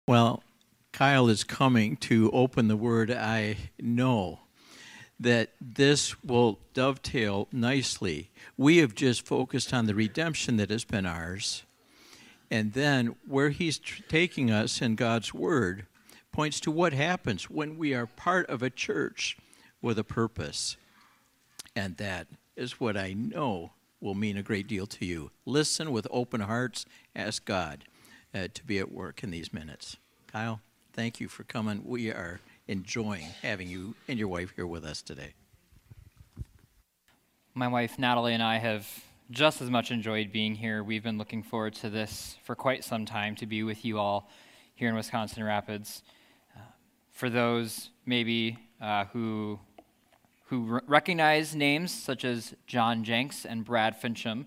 Well, Kyle is coming to open the word. I know that this will dovetail nicely. We have just focused on the redemption that has been ours, and then where he's taking us in God's word points to what happens when we are part of a church with a purpose. And that is what I know will mean a great deal to you. Listen with open hearts. Ask God to be at work in these minutes. Kyle, thank you for coming. We are enjoying having you and your wife here with us today. My wife Natalie and I have just as much enjoyed being here. We've been looking forward to this for quite some time, to be with you all here in Wisconsin Rapids. For those maybe who recognize names such as John Jenks and Brad Fincham,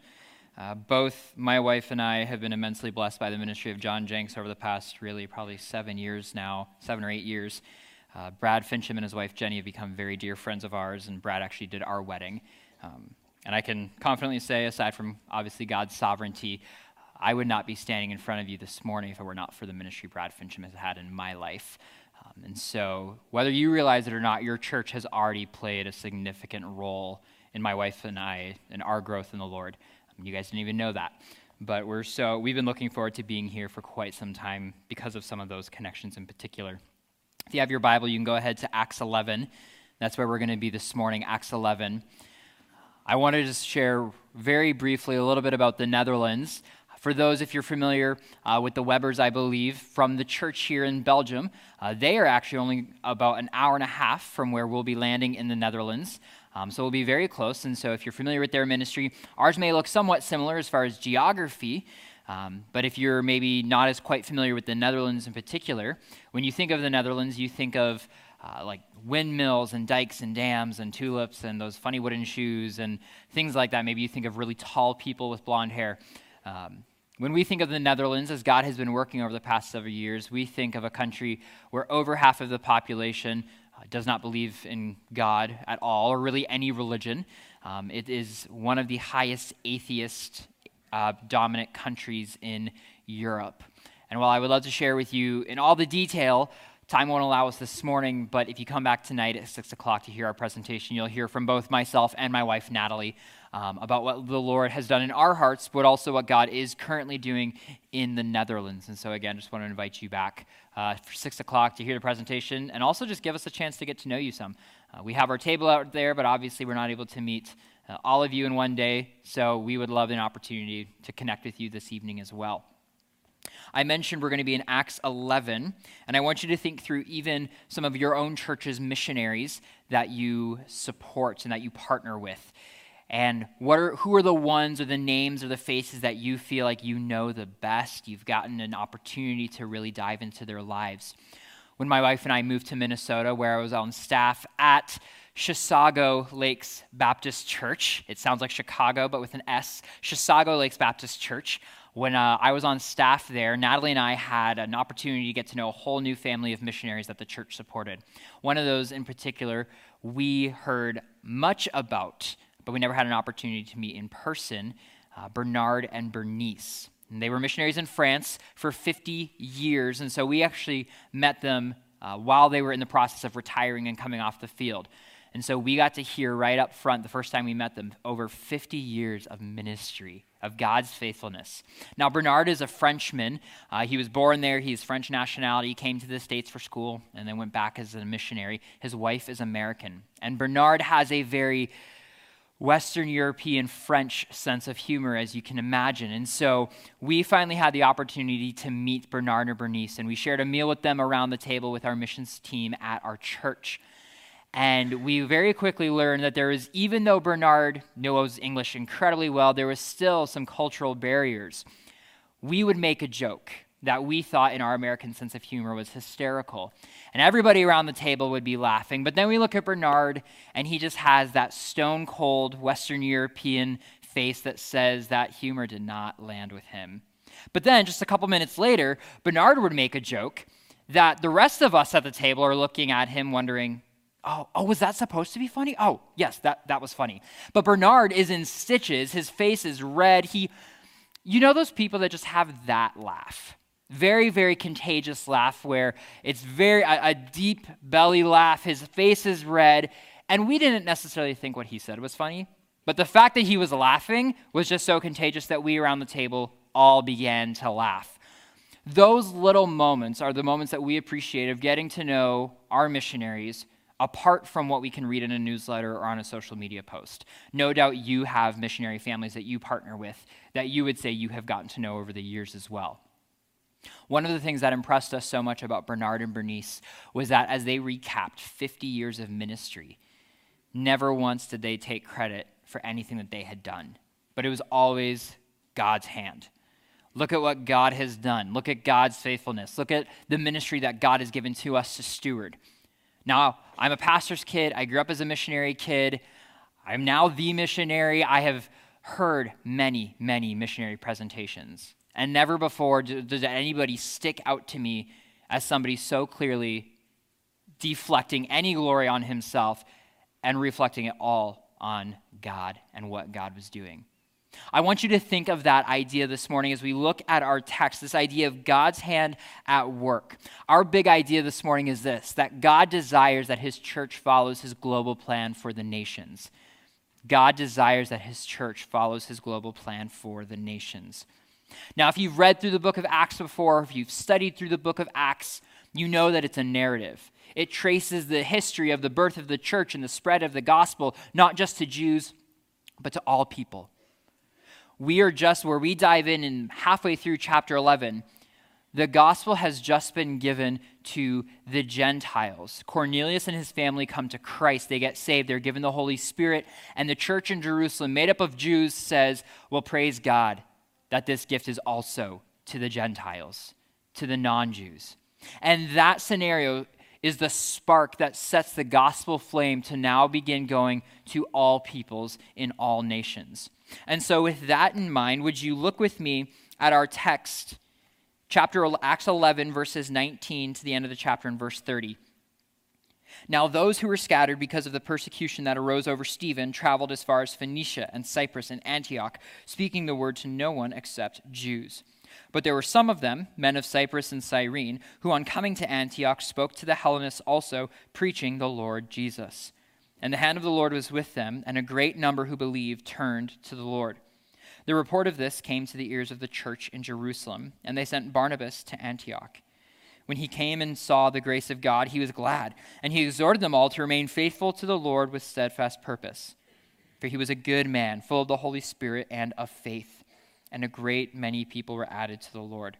both my wife and I have been immensely blessed by the ministry of John Jenks over the past probably 7 years now, 7 or 8 years. Brad Fincham and his wife Jenny have become very dear friends of ours, and Brad actually did our wedding. And I can confidently say, aside from obviously God's sovereignty, I would not be standing in front of you this morning if it were not for the ministry Brad Fincham has had in my life. And so whether you realize it or not, your church has already played a significant role in my wife and I and our growth in the Lord. You guys didn't even know that. But we've been looking forward to being here for quite some time because of some of those connections in particular. If you have your Bible, you can go ahead to Acts 11. That's where we're going to be this morning, Acts 11. I wanted to just share very briefly a little bit about the Netherlands. For those, if you're familiar with the Webbers, I believe, from the church here in Belgium, they are actually only about an hour and a half from where we'll be landing in the Netherlands. So we'll be very close. And so if you're familiar with their ministry, ours may look somewhat similar as far as geography. But if you're maybe not as quite familiar with the Netherlands in particular, when you think of the Netherlands, you think of like windmills and dikes and dams and tulips and those funny wooden shoes and things like that. Maybe you think of really tall people with blonde hair. When we think of the Netherlands, as God has been working over the past several years, we think of a country where over half of the population does not believe in God at all, or really any religion. It is one of the highest atheist dominant countries in Europe. And while I would love to share with you in all the detail, time won't allow us this morning, but if you come back tonight at 6 o'clock to hear our presentation, you'll hear from both myself and my wife, Natalie, about what the Lord has done in our hearts, but also what God is currently doing in the Netherlands. And so again, just want to invite you back for 6 o'clock to hear the presentation, and also just give us a chance to get to know you some. We have our table out there, but obviously we're not able to meet all of you in one day, so we would love an opportunity to connect with you this evening as well. I mentioned we're going to be in Acts 11, and I want you to think through even some of your own church's missionaries that you support and that you partner with. And who are the ones or the names or the faces that you feel like you know the best? You've gotten an opportunity to really dive into their lives. When my wife and I moved to Minnesota, where I was on staff at Chisago Lakes Baptist Church, it sounds like Chicago, but with an S, Chisago Lakes Baptist Church. When I was on staff there, Natalie and I had an opportunity to get to know a whole new family of missionaries that the church supported. One of those in particular we heard much about, but we never had an opportunity to meet in person, Bernard and Bernice. And they were missionaries in France for 50 years, and so we actually met them while they were in the process of retiring and coming off the field. And so we got to hear right up front the first time we met them, over 50 years of ministry, of God's faithfulness. Now, Bernard is a Frenchman. He was born there. He's French nationality. He came to the States for school and then went back as a missionary. His wife is American. And Bernard has a very Western European French sense of humor, as you can imagine. And so we finally had the opportunity to meet Bernard and Bernice, and we shared a meal with them around the table with our missions team at our church. And we very quickly learned that even though Bernard knows English incredibly well, there was still some cultural barriers. We would make a joke that we thought in our American sense of humor was hysterical. And everybody around the table would be laughing. But then we look at Bernard, and he just has that stone-cold Western European face that says that humor did not land with him. But then just a couple minutes later, Bernard would make a joke that the rest of us at the table are looking at him wondering, Oh, was that supposed to be funny? Oh, yes, that was funny. But Bernard is in stitches. His face is red. You know those people that just have that laugh? Very, very contagious laugh where it's a deep belly laugh. His face is red. And we didn't necessarily think what he said was funny. But the fact that he was laughing was just so contagious that we around the table all began to laugh. Those little moments are the moments that we appreciate of getting to know our missionaries apart from what we can read in a newsletter or on a social media post. No doubt you have missionary families that you partner with that you would say you have gotten to know over the years as well. One of the things that impressed us so much about Bernard and Bernice was that as they recapped 50 years of ministry, never once did they take credit for anything that they had done, but it was always God's hand. Look at what God has done. Look at God's faithfulness. Look at the ministry that God has given to us to steward. Now, I'm a pastor's kid. I grew up as a missionary kid. I'm now the missionary. I have heard many, many missionary presentations. And never before does anybody stick out to me as somebody so clearly deflecting any glory on himself and reflecting it all on God and what God was doing. I want you to think of that idea this morning as we look at our text, this idea of God's hand at work. Our big idea this morning is this, that God desires that his church follows his global plan for the nations. God desires that his church follows his global plan for the nations. Now, if you've read through the book of Acts before, if you've studied through the book of Acts, you know that it's a narrative. It traces the history of the birth of the church and the spread of the gospel, not just to Jews, but to all people. We are just where we dive in and halfway through chapter 11, the gospel has just been given to the Gentiles. Cornelius and his family come to Christ. They get saved. They're given the Holy Spirit. And the church in Jerusalem, made up of Jews, says, well, praise God that this gift is also to the Gentiles, to the non-Jews. And that scenario is the spark that sets the gospel flame to now begin going to all peoples in all nations. And so with that in mind, would you look with me at our text, Acts 11, verses 19 to the end of the chapter in verse 30. Now those who were scattered because of the persecution that arose over Stephen traveled as far as Phoenicia and Cyprus and Antioch, speaking the word to no one except Jews. But there were some of them, men of Cyprus and Cyrene, who on coming to Antioch spoke to the Hellenists also, preaching the Lord Jesus. And the hand of the Lord was with them, and a great number who believed turned to the Lord. The report of this came to the ears of the church in Jerusalem, and they sent Barnabas to Antioch. When he came and saw the grace of God, he was glad, and he exhorted them all to remain faithful to the Lord with steadfast purpose. For he was a good man, full of the Holy Spirit and of faith, and a great many people were added to the Lord.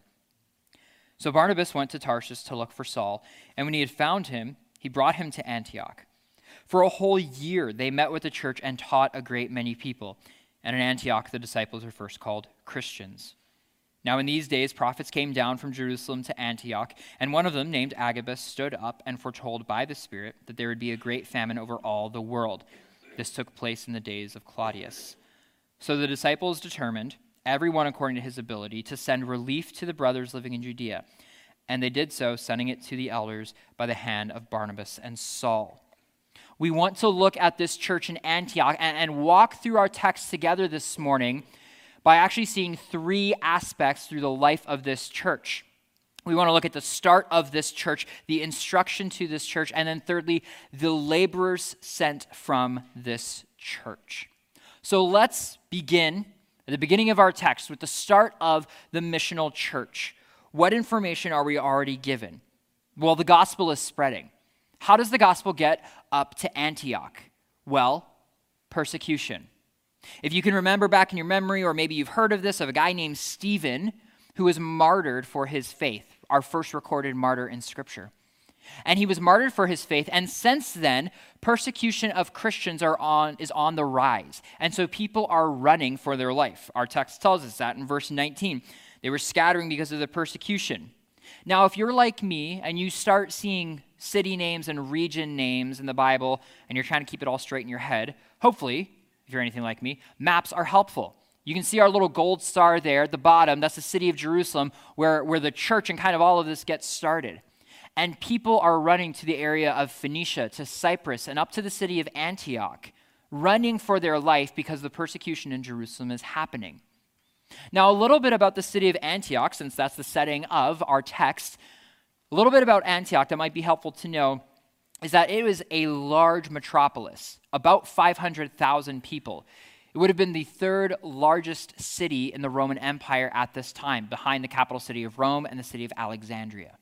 So Barnabas went to Tarshish to look for Saul, and when he had found him, he brought him to Antioch. For a whole year they met with the church and taught a great many people. And in Antioch the disciples were first called Christians. Now in these days prophets came down from Jerusalem to Antioch, and one of them, named Agabus, stood up and foretold by the Spirit that there would be a great famine over all the world. This took place in the days of Claudius. So the disciples determined, everyone according to his ability, to send relief to the brothers living in Judea. And they did so, sending it to the elders by the hand of Barnabas and Saul. We want to look at this church in Antioch and walk through our text together this morning by actually seeing three aspects through the life of this church. We want to look at the start of this church, the instruction to this church, and then thirdly, the laborers sent from this church. So let's begin at the beginning of our text with the start of the missional church. What information are we already given? Well, the gospel is spreading. How does the gospel get up to Antioch? Well, persecution. If you can remember back in your memory, or maybe you've heard of this, of a guy named Stephen who was martyred for his faith, our first recorded martyr in Scripture. And he was martyred for his faith, and since then, persecution of Christians is on the rise. And so people are running for their life. Our text tells us that in verse 19. They were scattering because of the persecution. Now, if you're like me and you start seeing city names and region names in the Bible, and you're trying to keep it all straight in your head, hopefully, if you're anything like me, maps are helpful. You can see our little gold star there at the bottom. That's the city of Jerusalem, where the church and kind of all of this gets started. And people are running to the area of Phoenicia, to Cyprus, and up to the city of Antioch, running for their life because the persecution in Jerusalem is happening. Now, a little bit about the city of Antioch, since that's the setting of our text. A little bit about Antioch that might be helpful to know is that it was a large metropolis, about 500,000 people. It would have been the third largest city in the Roman Empire at this time, behind the capital city of Rome and the city of Alexandria.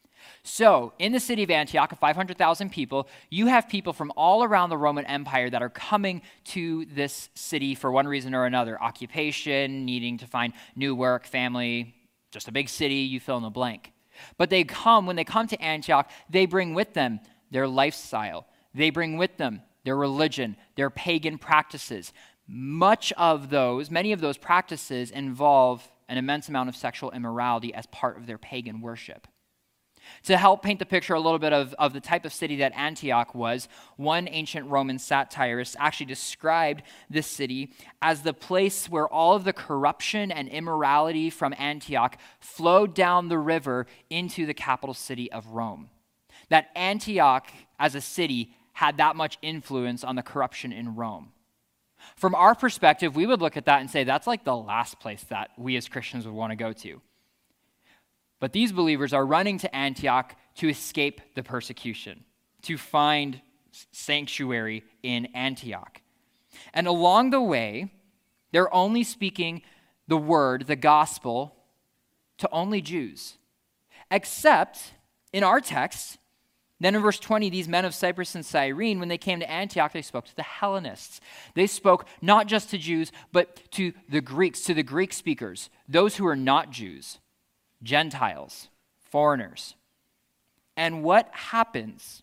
So, in the city of Antioch, of 500,000 people, you have people from all around the Roman Empire that are coming to this city for one reason or another: occupation, needing to find new work, family, just a big city, you fill in the blank. But when they come to Antioch, they bring with them their lifestyle. They bring with them their religion, their pagan practices. Many of those practices involve an immense amount of sexual immorality as part of their pagan worship. To help paint the picture a little bit of the type of city that Antioch was, one ancient Roman satirist actually described this city as the place where all of the corruption and immorality from Antioch flowed down the river into the capital city of Rome. That Antioch as a city had that much influence on the corruption in Rome. From our perspective, we would look at that and say that's like the last place that we as Christians would want to go to. But these believers are running to Antioch to escape the persecution, to find sanctuary in Antioch. And along the way, they're only speaking the word, the gospel, to only Jews. Except in our text, then in verse 20, these men of Cyprus and Cyrene, when they came to Antioch, they spoke to the Hellenists. They spoke not just to Jews, but to the Greeks, to the Greek speakers, those who are not Jews. Gentiles, foreigners. And what happens?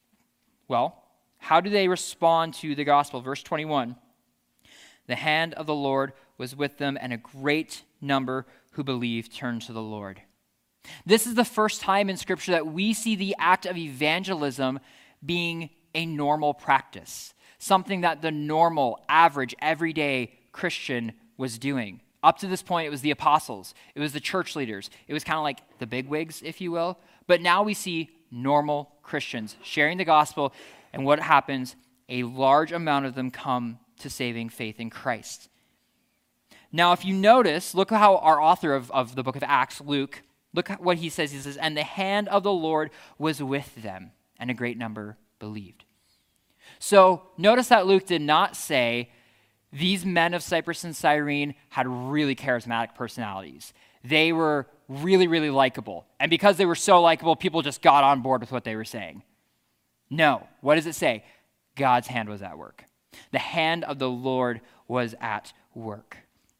Well, how do they respond to the gospel? Verse 21, the hand of the Lord was with them, and a great number who believed turned to the Lord. This is the first time in Scripture that we see the act of evangelism being a normal practice, something that the normal, average, everyday Christian was doing. Up to this point, it was the apostles. It was the church leaders. It was kind of like the bigwigs, if you will. But now we see normal Christians sharing the gospel, and what happens? A large amount of them come to saving faith in Christ. Now, if you notice, look how our author of the book of Acts, Luke, look what he says. He says, and the hand of the Lord was with them, and a great number believed. So notice that Luke did not say, these men of Cyprus and Cyrene had really charismatic personalities. They were really, really likable. And because they were so likable, people just got on board with what they were saying. No. What does it say? God's hand was at work. The hand of the Lord was at work.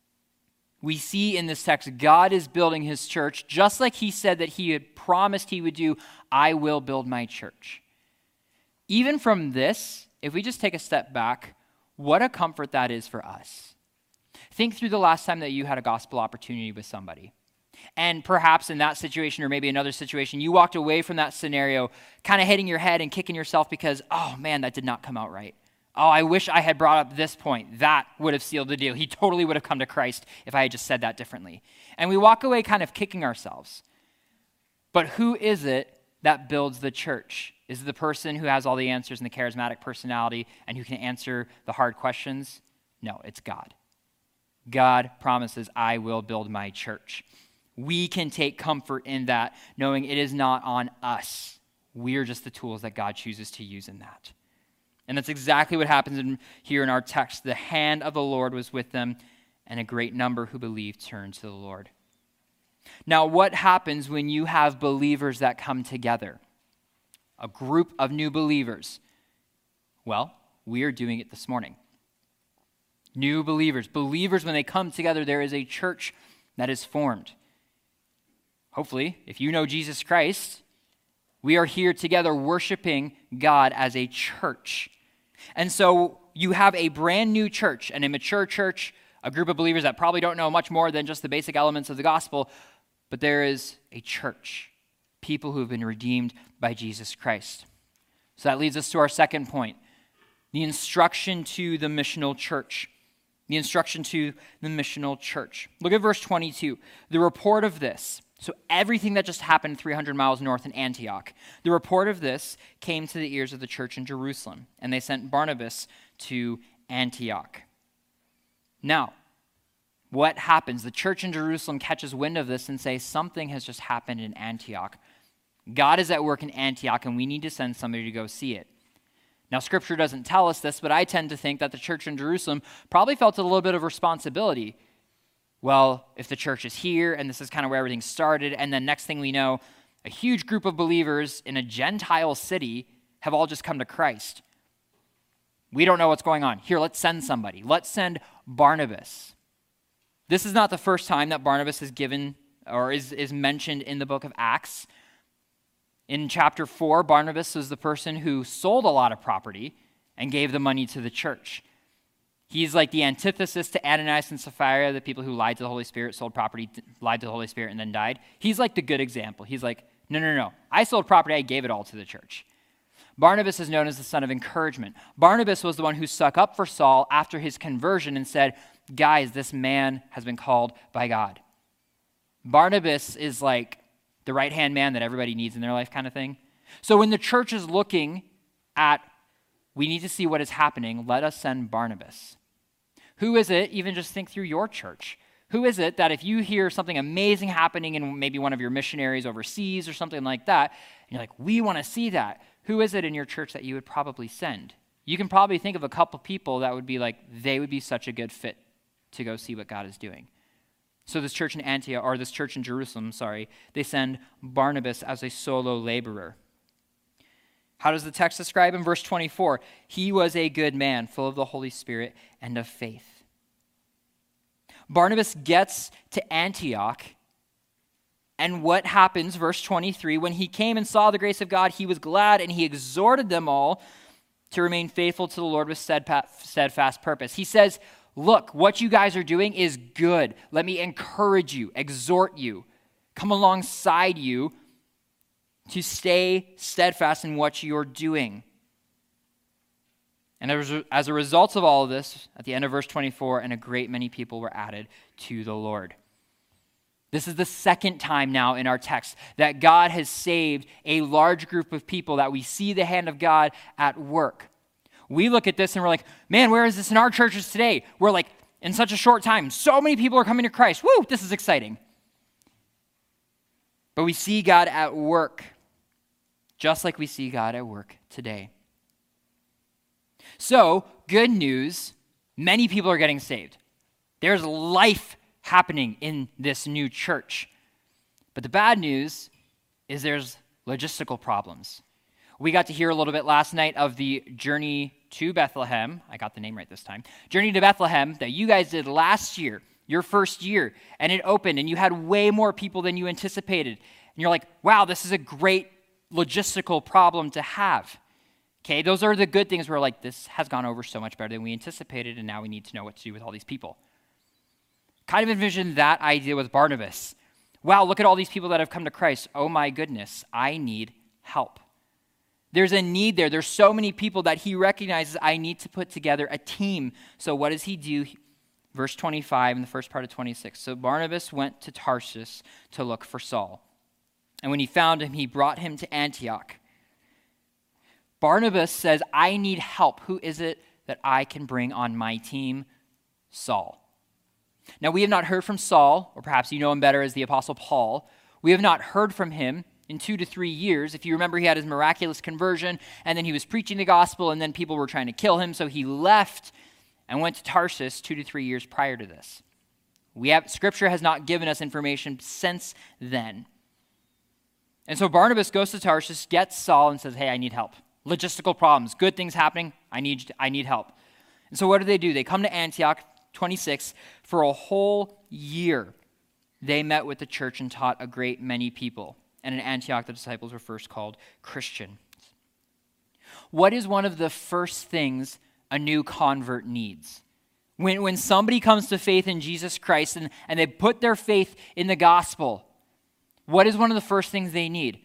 We see in this text, God is building his church, just like he said that he had promised he would do, I will build my church. Even from this, if we just take a step back, what a comfort that is for us. Think through the last time that you had a gospel opportunity with somebody. And perhaps in that situation or maybe another situation, you walked away from that scenario kind of hitting your head and kicking yourself because, oh man, that did not come out right. Oh, I wish I had brought up this point. That would have sealed the deal. He totally would have come to Christ if I had just said that differently. And we walk away kind of kicking ourselves. But who is it that builds the church? Is it the person who has all the answers and the charismatic personality and who can answer the hard questions? No, it's God. God promises, I will build my church. We can take comfort in that, knowing it is not on us. We're just the tools that God chooses to use in that. And that's exactly what happens here in our text. The hand of the Lord was with them, and a great number who believed turned to the Lord. Now, what happens when you have believers that come together? A group of new believers. Well, we are doing it this morning. New believers. Believers, when they come together, there is a church that is formed. Hopefully, if you know Jesus Christ, we are here together worshiping God as a church. And so you have a brand new church, an immature church, a group of believers that probably don't know much more than just the basic elements of the gospel, but there is a church, people who have been redeemed by Jesus Christ. So that leads us to our second point, the instruction to the missional church. The instruction to the missional church. Look at verse 22. The report of this, so everything that just happened 300 miles north in Antioch, the report of this came to the ears of the church in Jerusalem, and they sent Barnabas to Antioch. Now, What happens? The church in Jerusalem catches wind of this and says, something has just happened in Antioch. God is at work in Antioch, and we need to send somebody to go see it. Now, Scripture doesn't tell us this, but I tend to think that the church in Jerusalem probably felt a little bit of responsibility. Well, if the church is here, and this is kind of where everything started, and then next thing we know, a huge group of believers in a Gentile city have all just come to Christ. We don't know what's going on. Here, let's send somebody. Let's send Barnabas. This is not the first time that Barnabas is given or is mentioned in the book of Acts. In chapter 4, Barnabas was the person who sold a lot of property and gave the money to the church. He's like the antithesis to Ananias and Sapphira, the people who lied to the Holy Spirit, sold property, lied to the Holy Spirit, and then died. He's like the good example. He's like, no. I sold property, I gave it all to the church. Barnabas is known as the son of encouragement. Barnabas was the one who stuck up for Saul after his conversion and said, guys, this man has been called by God. Barnabas is like the right-hand man that everybody needs in their life kind of thing. So when the church is looking at, we need to see what is happening, let us send Barnabas. Who is it? Even just think through your church. Who is it that if you hear something amazing happening in maybe one of your missionaries overseas or something like that, and you're like, we want to see that, who is it in your church that you would probably send? You can probably think of a couple people that would be like, they would be such a good fit to go see what God is doing. So this church in Antioch, or this church in Jerusalem, they send Barnabas as a solo laborer. How does the text describe him? Verse 24, he was a good man, full of the Holy Spirit and of faith. Barnabas gets to Antioch, and what happens, verse 23, when he came and saw the grace of God, he was glad, and he exhorted them all to remain faithful to the Lord with steadfast purpose. He says, look, what you guys are doing is good. Let me encourage you, exhort you, come alongside you to stay steadfast in what you're doing. And as a result of all of this, at the end of verse 24, and a great many people were added to the Lord. This is the second time now in our text that God has saved a large group of people, that we see the hand of God at work. We look at this and we're like, man, where is this in our churches today? We're like, in such a short time, so many people are coming to Christ. Woo, this is exciting. But we see God at work, just like we see God at work today. So, good news, many people are getting saved. There's life happening in this new church. But the bad news is there's logistical problems. We got to hear a little bit last night of the Journey to Bethlehem. I got the name right this time. Journey to Bethlehem that you guys did last year, your first year, and it opened, and you had way more people than you anticipated. And you're like, wow, this is a great logistical problem to have. Okay, those are the good things. We're like, this has gone over so much better than we anticipated, and now we need to know what to do with all these people. Kind of envision that idea with Barnabas. Wow, look at all these people that have come to Christ. Oh my goodness, I need help. There's a need there. There's so many people that he recognizes I need to put together a team. So what does he do? Verse 25 and the first part of 26. So Barnabas went to Tarsus to look for Saul. And when he found him, he brought him to Antioch. Barnabas says, I need help. Who is it that I can bring on my team? Saul. Now, we have not heard from Saul, or perhaps you know him better as the Apostle Paul. We have not heard from him in 2 to 3 years. If you remember, he had his miraculous conversion, and then he was preaching the gospel, and then people were trying to kill him, so he left and went to Tarsus 2 to 3 years prior to this. Scripture has not given us information since then. And so Barnabas goes to Tarsus, gets Saul, and says, hey, I need help. Logistical problems, good things happening, I need help. And so what do? They come to Antioch, 26, for a whole year. They met with the church and taught a great many people. And in Antioch, the disciples were first called Christians. What is one of the first things a new convert needs? When somebody comes to faith in Jesus Christ and they put their faith in the gospel, what is one of the first things they need?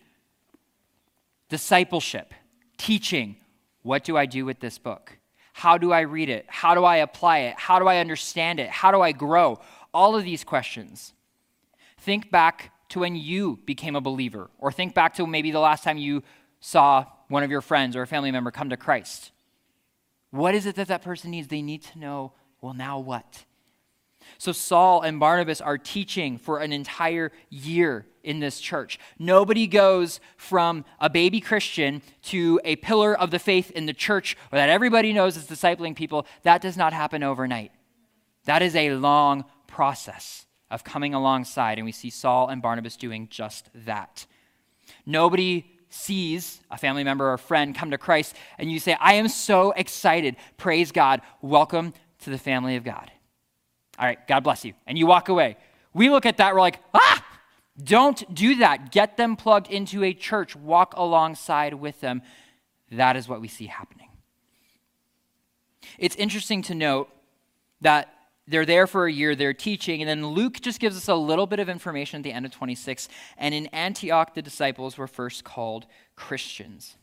Discipleship, teaching. What do I do with this book? How do I read it? How do I apply it? How do I understand it? How do I grow? All of these questions. Think back to when you became a believer, or think back to maybe the last time you saw one of your friends or a family member come to Christ. What is it that person needs? They need to know, well, now what? So Saul and Barnabas are teaching for an entire year in this church. Nobody goes from a baby Christian to a pillar of the faith in the church or that everybody knows is discipling people. That does not happen overnight. That is a long process of coming alongside, and we see Saul and Barnabas doing just that. Nobody sees a family member or friend come to Christ, and you say, I am so excited. Praise God. Welcome to the family of God. All right, God bless you. And you walk away. We look at that, we're like, don't do that. Get them plugged into a church. Walk alongside with them. That is what we see happening. It's interesting to note that they're there for a year, they're teaching, and then Luke just gives us a little bit of information at the end of 26. And in Antioch, the disciples were first called Christians.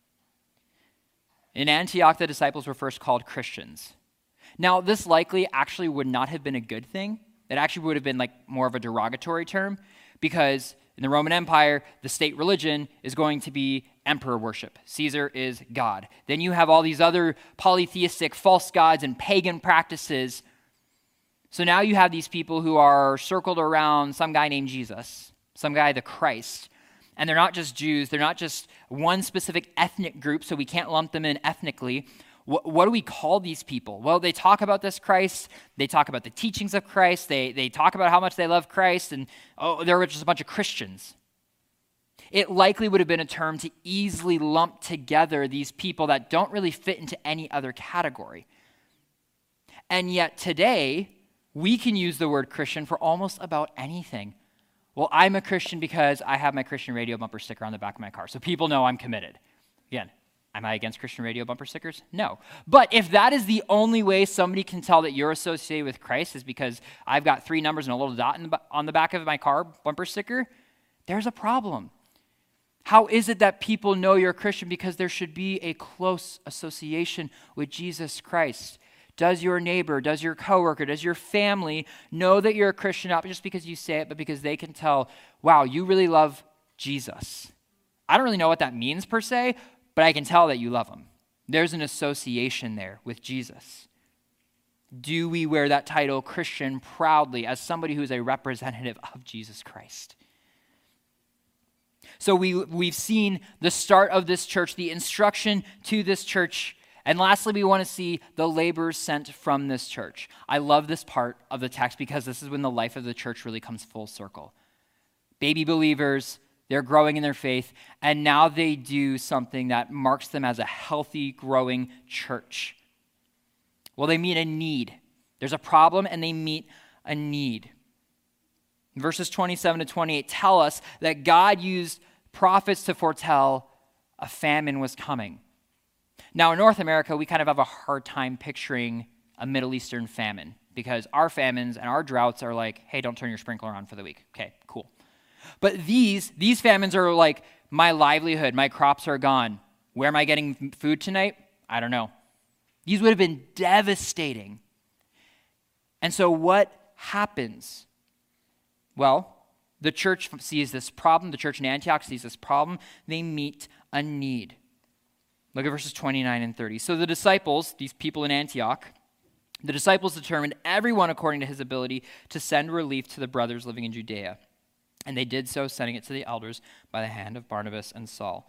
In Antioch, the disciples were first called Christians. Now, this likely actually would not have been a good thing. It actually would have been like more of a derogatory term, because in the Roman Empire, the state religion is going to be emperor worship. Caesar is God. Then you have all these other polytheistic false gods and pagan practices. So now you have these people who are circled around some guy named Jesus, some guy, the Christ. And they're not just Jews. They're not just one specific ethnic group, so we can't lump them in ethnically. What do we call these people? Well, they talk about this Christ. They talk about the teachings of Christ. They talk about how much they love Christ. And, they're just a bunch of Christians. It likely would have been a term to easily lump together these people that don't really fit into any other category. And yet today, we can use the word Christian for almost about anything. Well, I'm a Christian because I have my Christian radio bumper sticker on the back of my car, so people know I'm committed. Again, am I against Christian radio bumper stickers? No. But if that is the only way somebody can tell that you're associated with Christ is because I've got 3 numbers and a little dot on the back of my car bumper sticker, there's a problem. How is it that people know you're a Christian? Because there should be a close association with Jesus Christ. Does your neighbor, does your coworker, does your family know that you're a Christian, not just because you say it, but because they can tell, wow, you really love Jesus? I don't really know what that means per se, but I can tell that you love him. There's an association there with Jesus. Do we wear that title Christian proudly as somebody who's a representative of Jesus Christ? So we've seen the start of this church, the instruction to this church. And lastly, we want to see the laborers sent from this church. I love this part of the text because this is when the life of the church really comes full circle. Baby believers, they're growing in their faith, and now they do something that marks them as a healthy, growing church. Well, they meet a need. There's a problem, and they meet a need. Verses 27 to 28 tell us that God used prophets to foretell a famine was coming. Now, in North America, we kind of have a hard time picturing a Middle Eastern famine because our famines and our droughts are like, hey, don't turn your sprinkler on for the week. Okay, cool. But these famines are like, my livelihood, my crops are gone. Where am I getting food tonight? I don't know. These would have been devastating. And so what happens? Well, the church sees this problem. The church in Antioch sees this problem. They meet a need. Look at verses 29 and 30. So the disciples, these people in Antioch, the disciples determined everyone according to his ability to send relief to the brothers living in Judea. And they did so, sending it to the elders by the hand of Barnabas and Saul.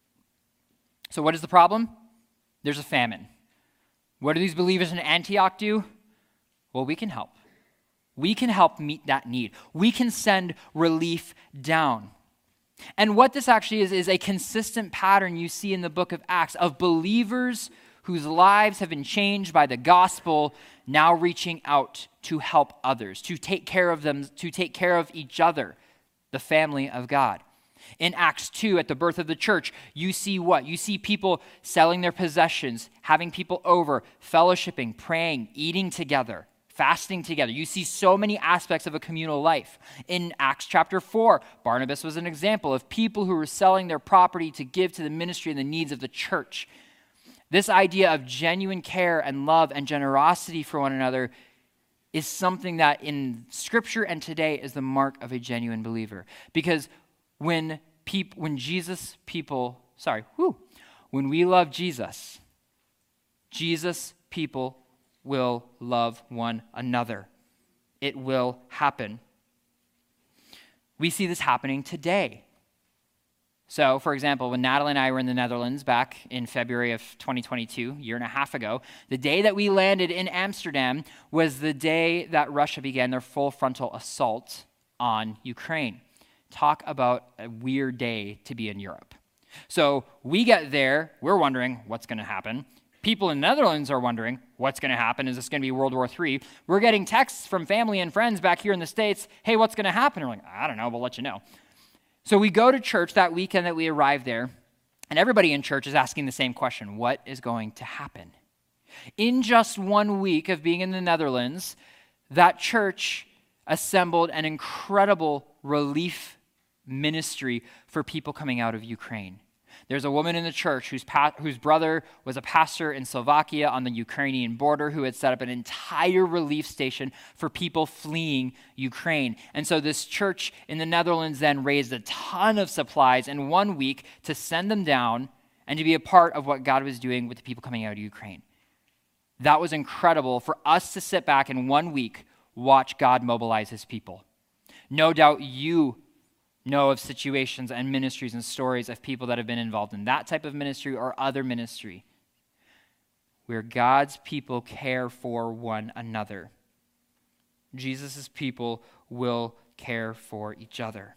So what is the problem? There's a famine. What do these believers in Antioch do? Well, we can help. We can help meet that need. We can send relief down. And what this actually is a consistent pattern you see in the book of Acts of believers whose lives have been changed by the gospel now reaching out to help others, to take care of them, to take care of each other, the family of God. In Acts 2, at the birth of the church, you see what? You see people selling their possessions, having people over, fellowshipping, praying, eating together, fasting together. You see so many aspects of a communal life. In Acts chapter 4, Barnabas was an example of people who were selling their property to give to the ministry and the needs of the church. This idea of genuine care and love and generosity for one another is something that in Scripture and today is the mark of a genuine believer. Because when we love Jesus, Jesus people will love one another. it will happen. We see this happening today. So, for example, when Natalie and I were in the Netherlands back in February of 2022, a year and a half ago, the day that we landed in Amsterdam was the day that Russia began their full frontal assault on Ukraine. Talk about a weird day to be in Europe. So we get there, we're wondering what's going to happen. People in the Netherlands are wondering what's going to happen. Is this going to be World War III? We're getting texts from family and friends back here in the States. Hey, what's going to happen? We're like, I don't know, we'll let you know. So we go to church that weekend that we arrive there, and everybody in church is asking the same question: what is going to happen? In just 1 week of being in the Netherlands, that church assembled an incredible relief ministry for people coming out of Ukraine. There's a woman in the church whose brother was a pastor in Slovakia on the Ukrainian border who had set up an entire relief station for people fleeing Ukraine. And so this church in the Netherlands then raised a ton of supplies in 1 week to send them down and to be a part of what God was doing with the people coming out of Ukraine. That was incredible for us to sit back in 1 week, watch God mobilize his people. No doubt you know of situations and ministries and stories of people that have been involved in that type of ministry or other ministry where God's people care for one another. Jesus' people will care for each other.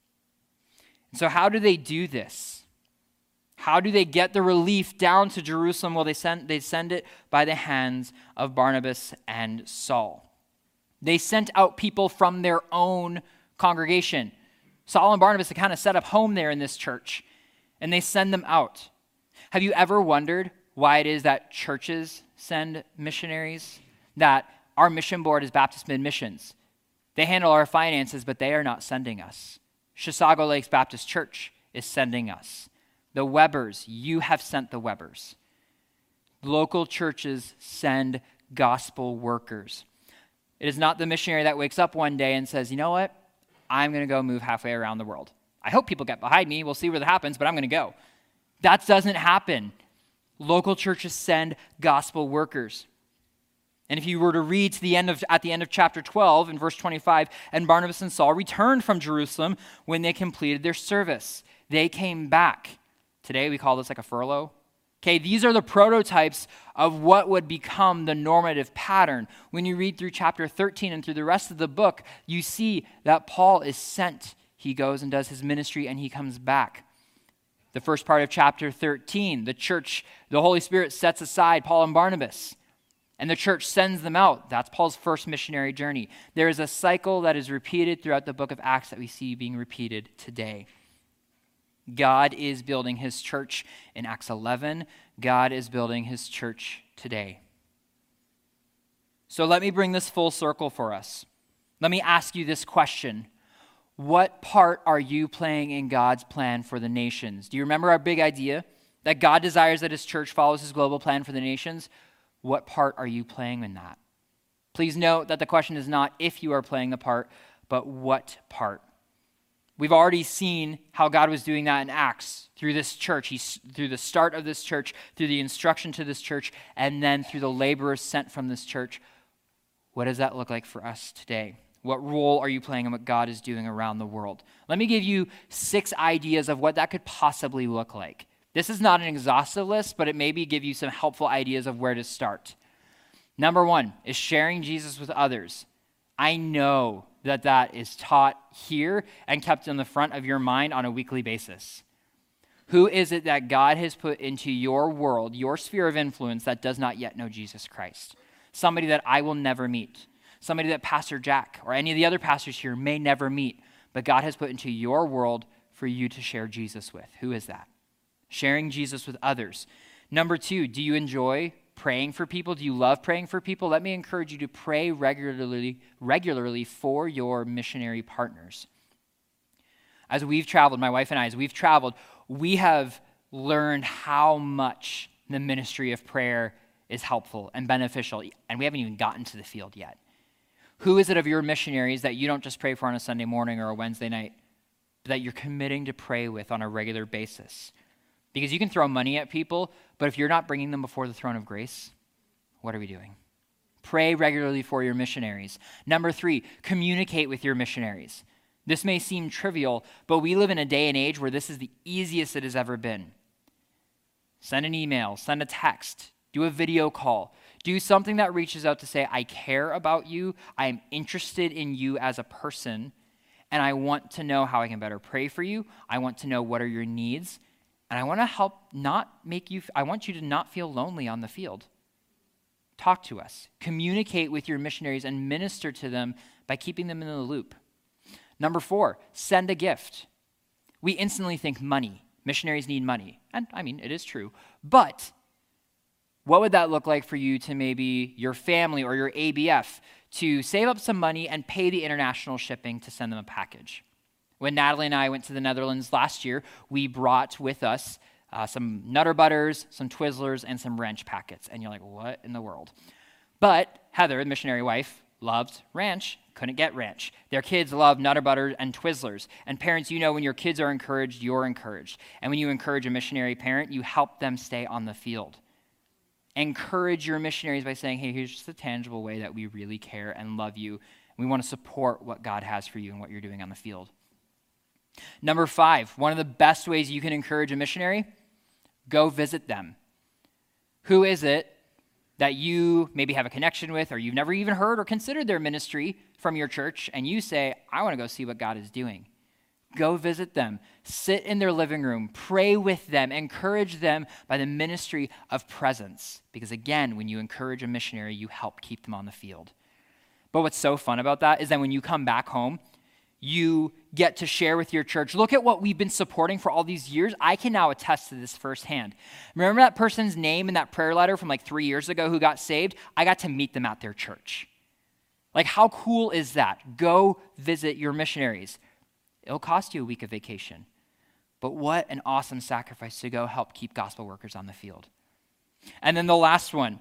And so how do they do this? How do they get the relief down to Jerusalem? Well, they send it by the hands of Barnabas and Saul. They sent out people from their own congregation. Saul and Barnabas had kind of set up home there in this church, and they send them out. Have you ever wondered why it is that churches send missionaries? That our mission board is Baptist Mid Missions. They handle our finances, but they are not sending us. Chisago Lakes Baptist Church is sending us. The Webbers, you have sent the Webbers. Local churches send gospel workers. It is not the missionary that wakes up one day and says, you know what? I'm going to go move halfway around the world. I hope people get behind me. We'll see where that happens, but I'm going to go. That doesn't happen. Local churches send gospel workers. And if you were to read to at the end of chapter 12 in verse 25, and Barnabas and Saul returned from Jerusalem when they completed their service. They came back. Today we call this like a furlough. Okay, these are the prototypes of what would become the normative pattern. When you read through chapter 13 and through the rest of the book, you see that Paul is sent. He goes and does his ministry and he comes back. The first part of chapter 13, the church, the Holy Spirit sets aside Paul and Barnabas, and the church sends them out. That's Paul's first missionary journey. There is a cycle that is repeated throughout the book of Acts that we see being repeated today. God is building his church in Acts 11. God is building his church today. So let me bring this full circle for us. Let me ask you this question. What part are you playing in God's plan for the nations? Do you remember our big idea that God desires that his church follows his global plan for the nations? What part are you playing in that? Please note that the question is not if you are playing the part, but what part. We've already seen how God was doing that in Acts through this church, through the start of this church, through the instruction to this church, and then through the laborers sent from this church. What does that look like for us today? What role are you playing in what God is doing around the world? Let me give you 6 ideas of what that could possibly look like. This is not an exhaustive list, but it maybe give you some helpful ideas of where to start. Number 1 is sharing Jesus with others. I know that is taught here and kept in the front of your mind on a weekly basis. Who is it that God has put into your world, your sphere of influence, that does not yet know Jesus Christ? Somebody that I will never meet. Somebody that Pastor Jack or any of the other pastors here may never meet, but God has put into your world for you to share Jesus with. Who is that? Sharing Jesus with others. Number 2, do you enjoy praying for people? Do you love praying for people? Let me encourage you to pray regularly for your missionary partners. As we've traveled, my wife and I, we have learned how much the ministry of prayer is helpful and beneficial, and we haven't even gotten to the field yet. Who is it of your missionaries that you don't just pray for on a Sunday morning or a Wednesday night, but that you're committing to pray with on a regular basis? Because you can throw money at people, but if you're not bringing them before the throne of grace, what are we doing? Pray regularly for your missionaries. Number 3, communicate with your missionaries. This may seem trivial, but we live in a day and age where this is the easiest it has ever been. Send an email, send a text, do a video call, do something that reaches out to say, I care about you, I am interested in you as a person, and I want to know how I can better pray for you. I want to know what are your needs, and I want to help I want you to not feel lonely on the field. Talk to us. Communicate with your missionaries and minister to them by keeping them in the loop. Number 4, send a gift. We instantly think money. Missionaries need money. And I mean, it is true. But what would that look like for you to maybe your family or your ABF to save up some money and pay the international shipping to send them a package? When Natalie and I went to the Netherlands last year, we brought with us some Nutter Butters, some Twizzlers, and some ranch packets. And you're like, what in the world? But Heather, the missionary wife, loved ranch, couldn't get ranch. Their kids love Nutter Butter and Twizzlers. And parents, you know when your kids are encouraged, you're encouraged. And when you encourage a missionary parent, you help them stay on the field. Encourage your missionaries by saying, hey, here's just a tangible way that we really care and love you. We want to support what God has for you and what you're doing on the field. Number 5, one of the best ways you can encourage a missionary, go visit them. Who is it that you maybe have a connection with, or you've never even heard or considered their ministry from your church, and you say, I want to go see what God is doing? Go visit them. Sit in their living room. Pray with them. Encourage them by the ministry of presence. Because again, when you encourage a missionary, you help keep them on the field. But what's so fun about that is that when you come back home, you get to share with your church, look at what we've been supporting for all these years. I can now attest to this firsthand. Remember that person's name in that prayer letter from like 3 years ago who got saved? I got to meet them at their church. Like, how cool is that? Go visit your missionaries. It'll cost you a week of vacation. But what an awesome sacrifice to go help keep gospel workers on the field. And then the last one,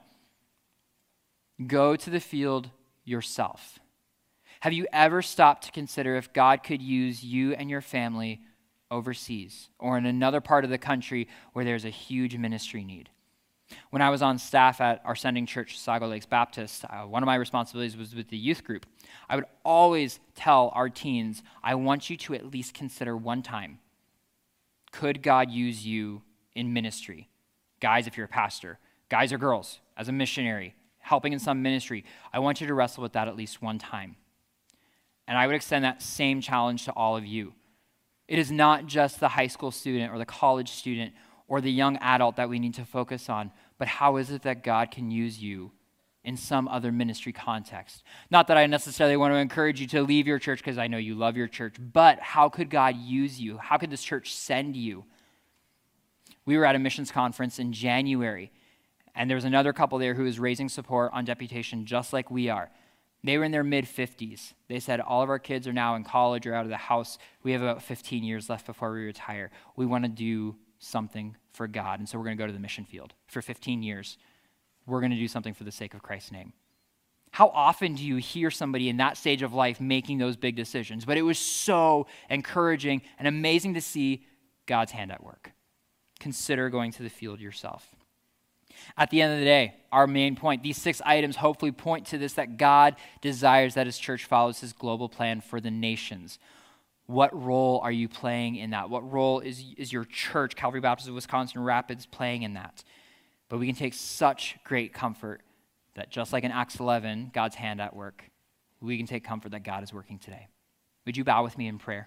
go to the field yourself. Have you ever stopped to consider if God could use you and your family overseas or in another part of the country where there's a huge ministry need? When I was on staff at our sending church, Sago Lakes Baptist, one of my responsibilities was with the youth group. I would always tell our teens, I want you to at least consider one time, could God use you in ministry? Guys, if you're a pastor, guys or girls, as a missionary, helping in some ministry, I want you to wrestle with that at least one time. And I would extend that same challenge to all of you. It is not just the high school student or the college student or the young adult that we need to focus on, but how is it that God can use you in some other ministry context? Not that I necessarily want to encourage you to leave your church because I know you love your church, but how could God use you? How could this church send you? We were at a missions conference in January, and there was another couple there who was raising support on deputation just like we are. They were in their mid-50s. They said, all of our kids are now in college or out of the house. We have about 15 years left before we retire. We want to do something for God, and so we're going to go to the mission field. For 15 years, we're going to do something for the sake of Christ's name. How often do you hear somebody in that stage of life making those big decisions? But it was so encouraging and amazing to see God's hand at work. Consider going to the field yourself. At the end of the day, our main point, these 6 items hopefully point to this, that God desires that his church follows his global plan for the nations. What role are you playing in that? What role is your church, Calvary Baptist of Wisconsin Rapids, playing in that? But we can take such great comfort that just like in Acts 11, God's hand at work, we can take comfort that God is working today. Would you bow with me in prayer?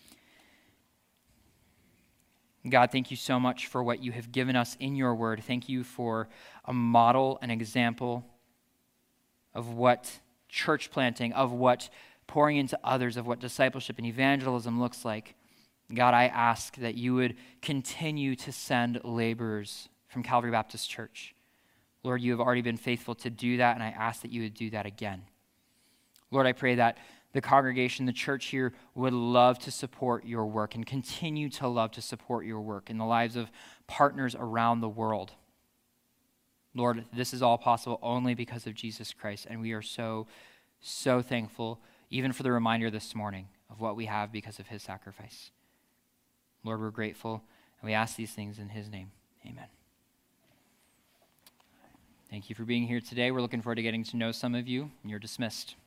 God, thank you so much for what you have given us in your word. Thank you for a model, an example of what church planting, of what pouring into others, of what discipleship and evangelism looks like. God, I ask that you would continue to send laborers from Calvary Baptist Church. Lord, you have already been faithful to do that, and I ask that you would do that again. Lord, I pray that the congregation, the church here, would love to support your work and continue to love to support your work in the lives of partners around the world. Lord, this is all possible only because of Jesus Christ, and we are so, so thankful, even for the reminder this morning of what we have because of his sacrifice. Lord, we're grateful, and we ask these things in his name. Amen. Thank you for being here today. We're looking forward to getting to know some of you. You're dismissed.